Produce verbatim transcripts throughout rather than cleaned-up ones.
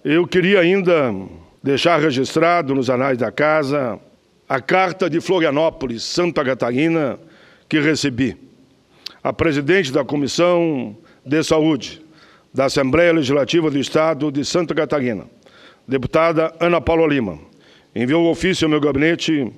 Eu queria ainda deixar registrado nos anais da Casa a carta de Florianópolis, Santa Catarina, que recebi. A presidente da Comissão de Saúde da Assembleia Legislativa do Estado de Santa Catarina, deputada Ana Paula Lima, enviou ofício ao meu gabinete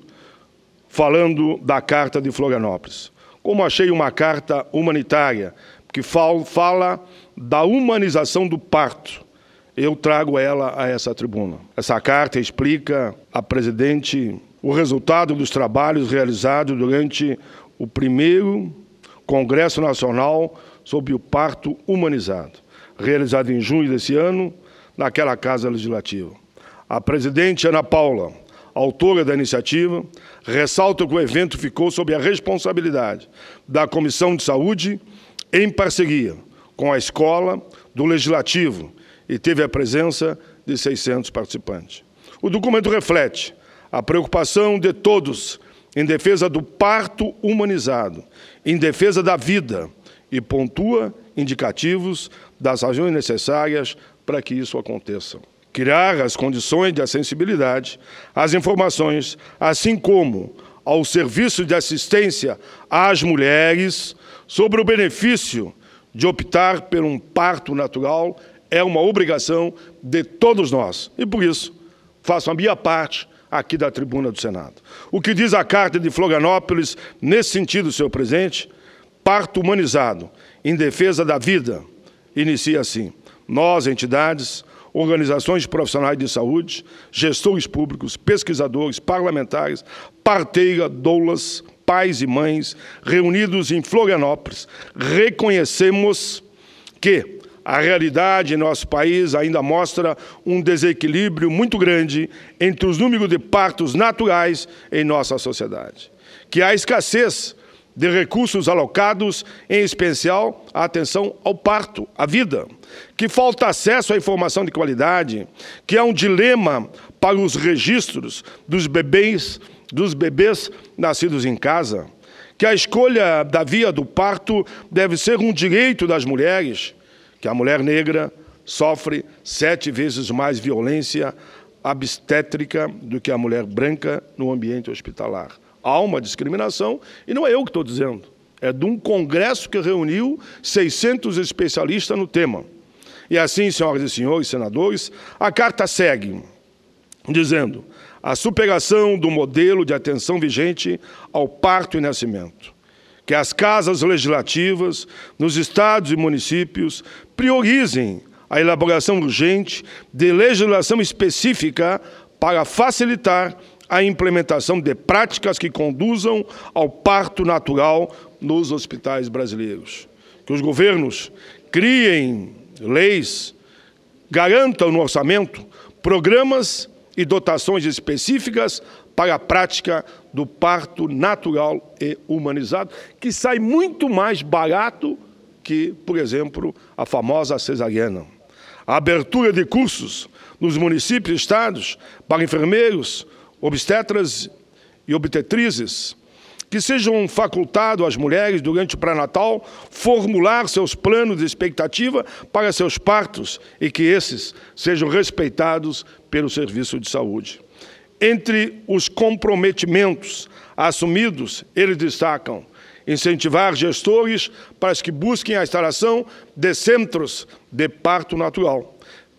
falando da carta de Florianópolis. Como achei uma carta humanitária, que fala da humanização do parto, eu trago ela a essa tribuna. Essa carta explica à presidente o resultado dos trabalhos realizados durante o primeiro Congresso Nacional sobre o Parto Humanizado, realizado em junho desse ano, naquela Casa Legislativa. A presidente Ana Paula, autora da iniciativa, ressalta que o evento ficou sob a responsabilidade da Comissão de Saúde, em parceria com a Escola do Legislativo, e teve a presença de seiscentos participantes. O documento reflete a preocupação de todos em defesa do parto humanizado, em defesa da vida, e pontua indicativos das ações necessárias para que isso aconteça. Criar as condições de acessibilidade às informações, assim como ao serviço de assistência às mulheres sobre o benefício de optar por um parto natural, é uma obrigação de todos nós. E, por isso, faço a minha parte aqui da tribuna do Senado. O que diz a Carta de Florianópolis, nesse sentido, senhor presidente, parto humanizado, em defesa da vida, inicia assim: nós, entidades, organizações profissionais de saúde, gestores públicos, pesquisadores, parlamentares, parteiras, doulas, pais e mães, reunidos em Florianópolis, reconhecemos que a realidade em nosso país ainda mostra um desequilíbrio muito grande entre os números de partos naturais em nossa sociedade. Que há escassez de recursos alocados, em especial a atenção ao parto, à vida. Que falta acesso à informação de qualidade. Que há um dilema para os registros dos bebês, dos bebês nascidos em casa. Que a escolha da via do parto deve ser um direito das mulheres. Que a mulher negra sofre sete vezes mais violência obstétrica do que a mulher branca no ambiente hospitalar. Há uma discriminação, e não é eu que estou dizendo, é de um congresso que reuniu seiscentos especialistas no tema. E assim, senhoras e senhores senadores, a carta segue dizendo: a superação do modelo de atenção vigente ao parto e nascimento. Que as casas legislativas nos estados e municípios priorizem a elaboração urgente de legislação específica para facilitar a implementação de práticas que conduzam ao parto natural nos hospitais brasileiros. Que os governos criem leis, garantam no orçamento programas e dotações específicas para a prática do parto natural e humanizado, que sai muito mais barato que, por exemplo, a famosa cesariana. A abertura de cursos nos municípios e estados para enfermeiros, obstetras e obstetrizes, que sejam facultados às mulheres, durante o pré-natal, formular seus planos de expectativa para seus partos e que esses sejam respeitados pelo serviço de saúde. Entre os comprometimentos assumidos, eles destacam incentivar gestores para que busquem a instalação de centros de parto natural,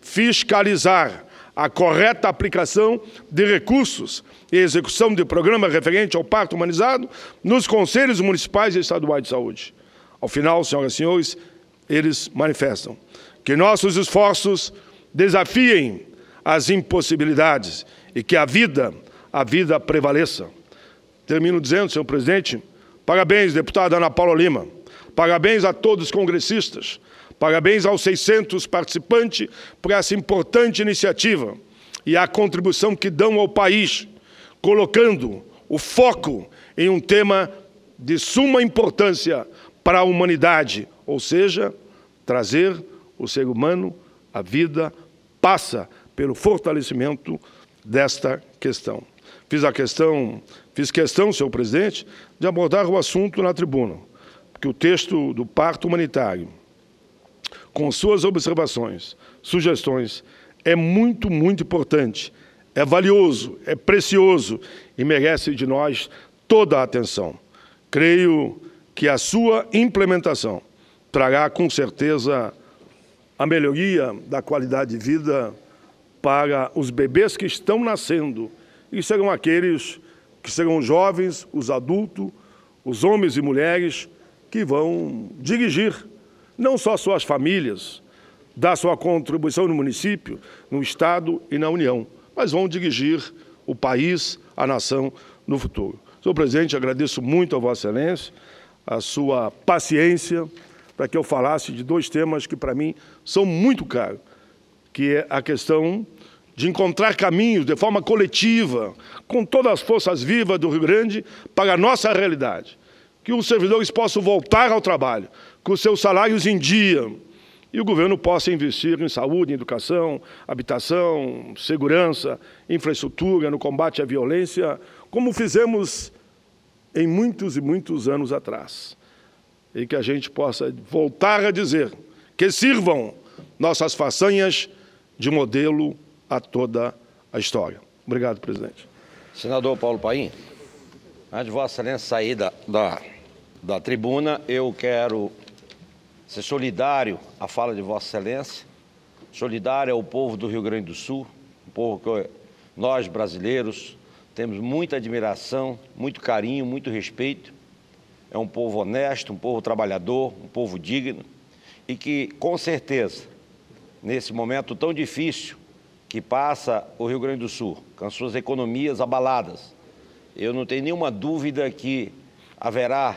fiscalizar a correta aplicação de recursos e execução de programa referente ao parto humanizado nos conselhos municipais e estaduais de saúde. Ao final, senhoras e senhores, eles manifestam que nossos esforços desafiem as impossibilidades e que a vida, a vida prevaleça. Termino dizendo, senhor presidente, parabéns, deputada Ana Paula Lima, parabéns a todos os congressistas, parabéns aos seiscentos participantes por essa importante iniciativa e a contribuição que dão ao país, colocando o foco em um tema de suma importância para a humanidade, ou seja, trazer o ser humano à vida, passa pelo fortalecimento desta questão. Fiz a questão, fiz questão, senhor presidente, de abordar o assunto na tribuna, porque o texto do parto humanitário, com suas observações, sugestões, é muito, muito importante, é valioso, é precioso e merece de nós toda a atenção. Creio que a sua implementação trará, com certeza, a melhoria da qualidade de vida para os bebês que estão nascendo e serão aqueles que serão jovens, os adultos, os homens e mulheres que vão dirigir não só suas famílias, dar sua contribuição no município, no Estado e na União, mas vão dirigir o país, a nação, no futuro. Senhor presidente, agradeço muito a Vossa Excelência, a sua paciência, para que eu falasse de dois temas que, para mim, são muito caros, que é a questão de encontrar caminhos de forma coletiva, com todas as forças vivas do Rio Grande, para a nossa realidade. Que os servidores possam voltar ao trabalho, com seus salários em dia, e o governo possa investir em saúde, em educação, habitação, segurança, infraestrutura, no combate à violência, como fizemos em muitos e muitos anos atrás. E que a gente possa voltar a dizer que sirvam nossas façanhas de modelo a toda a história. Obrigado, presidente. Senador Paulo Paim, antes de Vossa Excelência sair da, da, da tribuna, eu quero ser solidário à fala de Vossa Excelência, solidário ao povo do Rio Grande do Sul, um povo que nós, brasileiros, temos muita admiração, muito carinho, muito respeito. É um povo honesto, um povo trabalhador, um povo digno e que, com certeza, nesse momento tão difícil que passa o Rio Grande do Sul, com as suas economias abaladas, eu não tenho nenhuma dúvida que haverá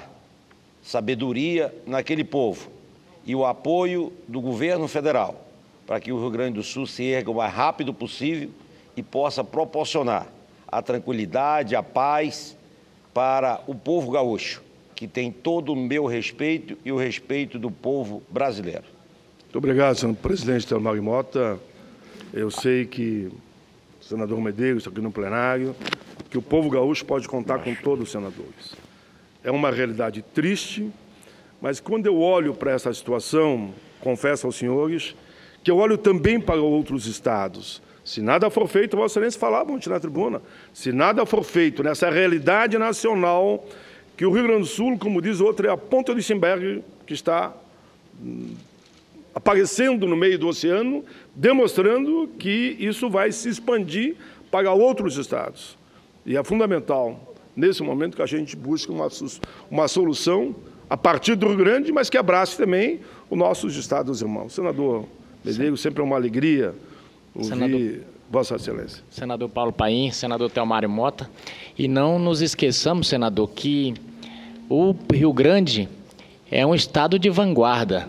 sabedoria naquele povo e o apoio do governo federal para que o Rio Grande do Sul se erga o mais rápido possível e possa proporcionar a tranquilidade, a paz para o povo gaúcho, que tem todo o meu respeito e o respeito do povo brasileiro. Muito obrigado, senhor presidente Telmário Mota. Eu sei que o senador Medeiros está aqui no plenário, que o povo gaúcho pode contar com todos os senadores. É uma realidade triste, mas quando eu olho para essa situação, confesso aos senhores, que eu olho também para outros estados. Se nada for feito, Vossa Excelência falava ontem na tribuna, se nada for feito nessa realidade nacional, que o Rio Grande do Sul, como diz o outro, é a ponta do iceberg que está hum, aparecendo no meio do oceano, demonstrando que isso vai se expandir para outros estados. E é fundamental, nesse momento, que a gente busque uma, uma solução a partir do Rio Grande, mas que abrace também os nossos estados irmãos. Senador Medeiros, sempre é uma alegria ouvir senador, Vossa Excelência. Senador Paulo Paim, senador Telmário Mota, e não nos esqueçamos, senador, que o Rio Grande é um estado de vanguarda.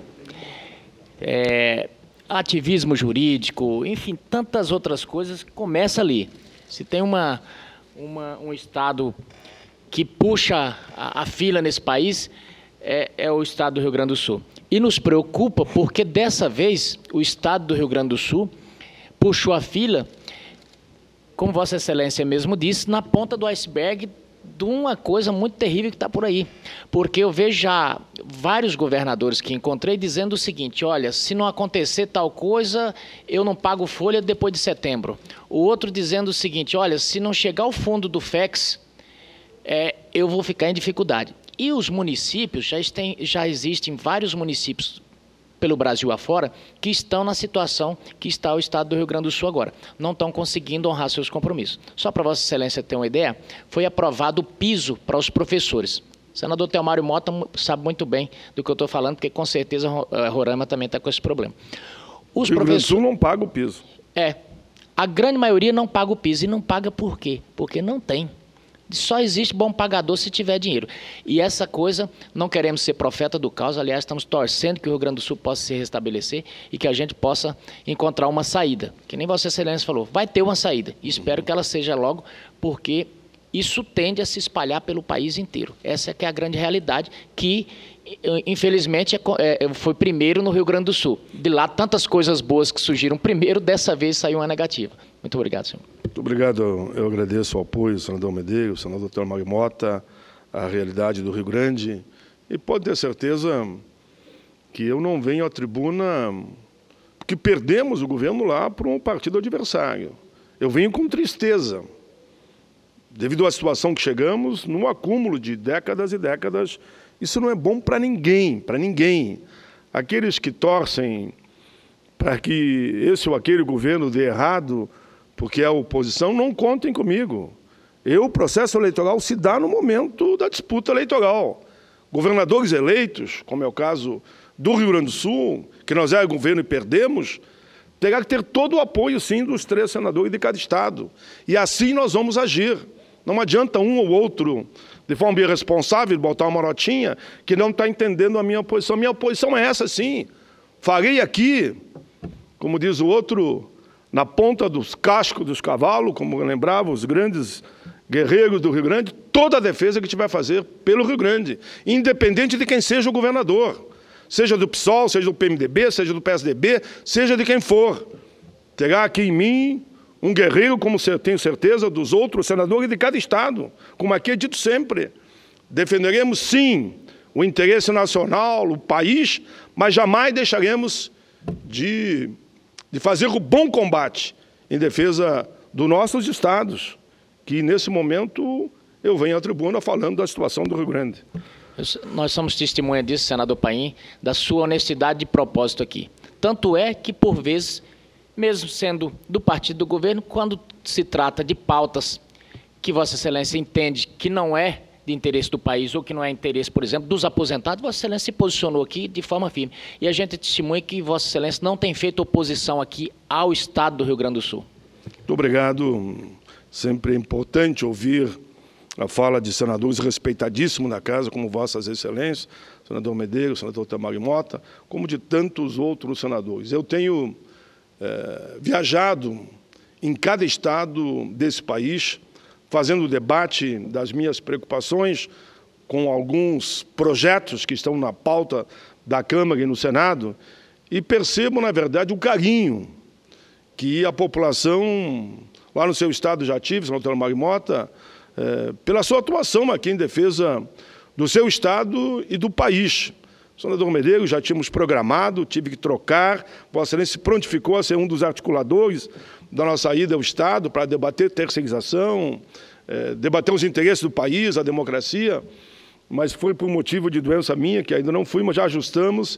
É, ativismo jurídico, enfim, tantas outras coisas que começa ali. Se tem uma, uma, um estado que puxa a, a fila nesse país, é, é o estado do Rio Grande do Sul. E nos preocupa porque, dessa vez, o estado do Rio Grande do Sul puxou a fila, como Vossa Excelência mesmo disse, na ponta do iceberg de uma coisa muito terrível que está por aí. Porque eu vejo já vários governadores que encontrei dizendo o seguinte: olha, se não acontecer tal coisa, eu não pago folha depois de setembro. O outro dizendo o seguinte: olha, se não chegar ao fundo do F E X, é, eu vou ficar em dificuldade. E os municípios, já, tem, já existem vários municípios pelo Brasil afora, que estão na situação que está o estado do Rio Grande do Sul agora. Não estão conseguindo honrar seus compromissos. Só para Vossa Excelência ter uma ideia, foi aprovado o piso para os professores. O senador Telmário Mota sabe muito bem do que eu estou falando, porque com certeza Roraima também está com esse problema. Os o Rio Grande do Sul professores... não paga o piso. É. A grande maioria não paga o piso. E não paga por quê? Porque não tem. Só existe bom pagador se tiver dinheiro. E essa coisa, não queremos ser profeta do caos, aliás, estamos torcendo que o Rio Grande do Sul possa se restabelecer e que a gente possa encontrar uma saída. Que nem Vossa Excelência falou, vai ter uma saída. E espero que ela seja logo, porque isso tende a se espalhar pelo país inteiro. Essa é que é a grande realidade, que infelizmente é, foi primeiro no Rio Grande do Sul. De lá, tantas coisas boas que surgiram primeiro, dessa vez saiu uma negativa. Muito obrigado, senhor. Muito obrigado. Eu agradeço o apoio do senador Medeiros, do senador Telmário Mota, a realidade do Rio Grande. E pode ter certeza que eu não venho à tribuna porque perdemos o governo lá para um partido adversário. Eu venho com tristeza, devido à situação que chegamos, num acúmulo de décadas e décadas. Isso não é bom para ninguém, para ninguém. Aqueles que torcem para que esse ou aquele governo dê errado, porque é a oposição, não contem comigo. Eu, o processo eleitoral se dá no momento da disputa eleitoral. Governadores eleitos, como é o caso do Rio Grande do Sul, que nós é governo e perdemos, terá que ter todo o apoio, sim, dos três senadores de cada estado. E assim nós vamos agir. Não adianta um ou outro, de forma irresponsável, botar uma notinha que não está entendendo a minha posição. Minha posição é essa, sim. Farei aqui, como diz o outro, na ponta dos cascos dos cavalos, como lembrava os grandes guerreiros do Rio Grande, toda a defesa que tiver a fazer pelo Rio Grande, independente de quem seja o governador, seja do P SOL, seja do P M D B, seja do P S D B, seja de quem for. Terá aqui em mim um guerreiro, como tenho certeza, dos outros senadores de cada estado, como aqui é dito sempre. Defenderemos, sim, o interesse nacional, o país, mas jamais deixaremos de, de fazer o bom combate em defesa dos nossos estados, que, nesse momento, eu venho à tribuna falando da situação do Rio Grande. Nós somos testemunha disso, senador Paim, da sua honestidade de propósito aqui. Tanto é que, por vezes, mesmo sendo do partido do governo, quando se trata de pautas que Vossa Excelência entende que não é de interesse do país ou que não é interesse, por exemplo, dos aposentados, Vossa Excelência se posicionou aqui de forma firme. E a gente testemunha que Vossa Excelência não tem feito oposição aqui ao Estado do Rio Grande do Sul. Muito obrigado. Sempre é importante ouvir a fala de senadores respeitadíssimos na casa, como Vossas Excelências, senador Medeiros, senador Teomari Mota, como de tantos outros senadores. Eu tenho é, viajado em cada estado desse país, fazendo o debate das minhas preocupações com alguns projetos que estão na pauta da Câmara e no Senado, e percebo, na verdade, o carinho que a população lá no seu estado já tive, senador Teomari Mota, é, pela sua atuação aqui em defesa do seu estado e do país. Senador Medeiros, já tínhamos programado, tive que trocar, Vossa Excelência se prontificou a ser um dos articuladores da nossa ida ao Estado para debater terceirização, é, debater os interesses do país, a democracia, mas foi por motivo de doença minha, que ainda não fui, mas já ajustamos,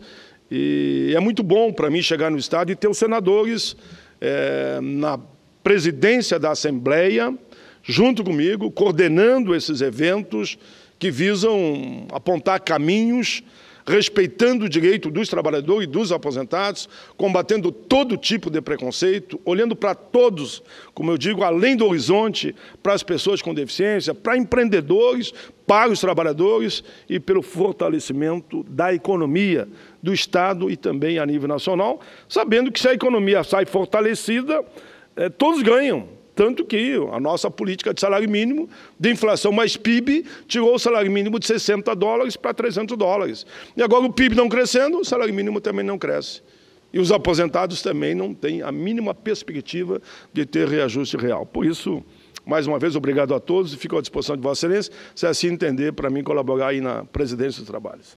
e é muito bom para mim chegar no Estado e ter os senadores é, na presidência da Assembleia, junto comigo, coordenando esses eventos que visam apontar caminhos, respeitando o direito dos trabalhadores e dos aposentados, combatendo todo tipo de preconceito, olhando para todos, como eu digo, além do horizonte, para as pessoas com deficiência, para empreendedores, para os trabalhadores e pelo fortalecimento da economia do Estado e também a nível nacional, sabendo que se a economia sai fortalecida, eh, todos ganham. Tanto que a nossa política de salário mínimo, de inflação mais P I B, tirou o salário mínimo de sessenta dólares para trezentos dólares. E agora o P I B não crescendo, o salário mínimo também não cresce. E os aposentados também não têm a mínima perspectiva de ter reajuste real. Por isso, mais uma vez, obrigado a todos e fico à disposição de Vossa Excelência, se assim entender, para mim colaborar aí na presidência dos trabalhos.